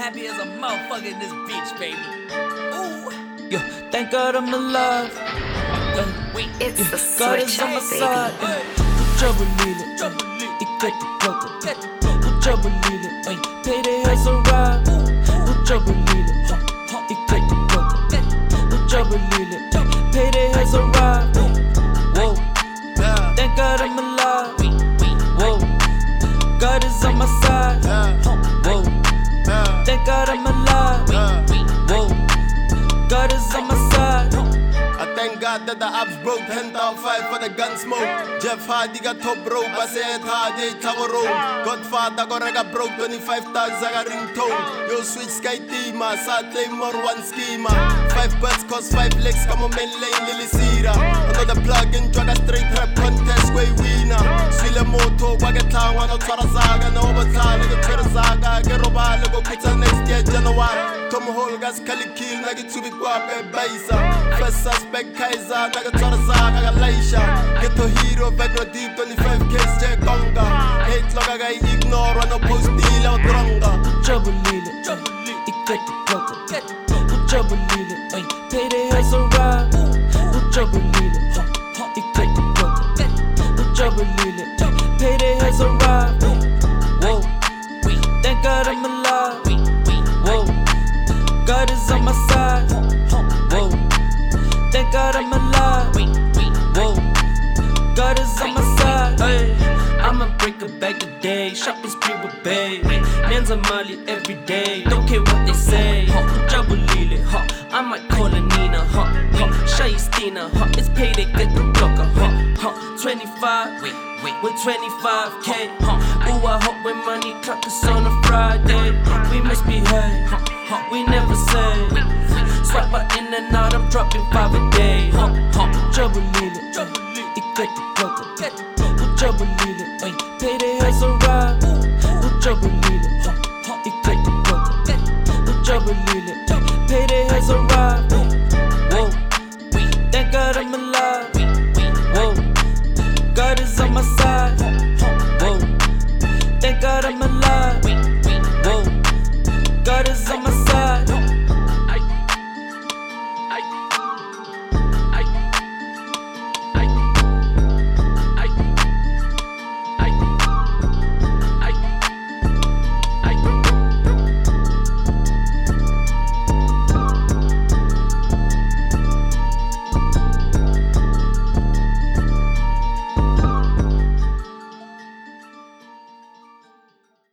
happy as a motherfucker in this bitch, baby. Ooh. Yeah, thank God I'm alive. Wait, It's the God is switch on my up, side. baby. Trouble leader, ikete kloko. Trouble leader, pay the house arrive. Trouble leader, ikete kloko. Trouble leader, pay the house arrive. Whoa, thank God I'm alive. Whoa, God is on my side. Whoa, thank God I'm alive. Whoa, God is on my side. I thank God that the ops broke 10,005 for the gun smoke. Jeff Hardy got top rope, I said Hardy tower rope. Godfather got rega broke 25,000 I got ringtone. Yo switch sky teamer, Saturday more one schema. 5 birds cost 5 legs, come on main lane Lily Sira. Another plug in drag a straight rap contest way winner. Swile moto, wage tangwa no twara zaga. No overtime, nigga twara zaga. Get roba, go pizza next year January. Tom Holgas, Kali kill, nigga to be guape, baisa. First suspect Kaiser, nigga twara zaga, Galaisha. Get to hero, Vegno deep, 25K, check Gonga. Hate log, I ignore, no post deal out dronga. Trouble leader, ikete kloko. Trouble leader, pay the house arrive. Trouble leader, ikete kloko. Trouble leader, pay the house arrive. Whoa, thank God I'm alive. Whoa, God is on my side. Whoa, thank God I'm alive. Whoa, God is on my side. I'ma break a bag today, shopping spree with babe. Nanza Mali every day, don't care what they say. Trouble Lily, I might call her Nina, Shay Stina, it's payday, get the blocker, 25, with 25K. Ooh, I hope when money clock is on a Friday. We misbehave, we never say. Swipe her in and out, I'm dropping 5 a day. Trouble Lily, ikete kloko. Trouble leader, pay the house arrive. Trouble leader, ikete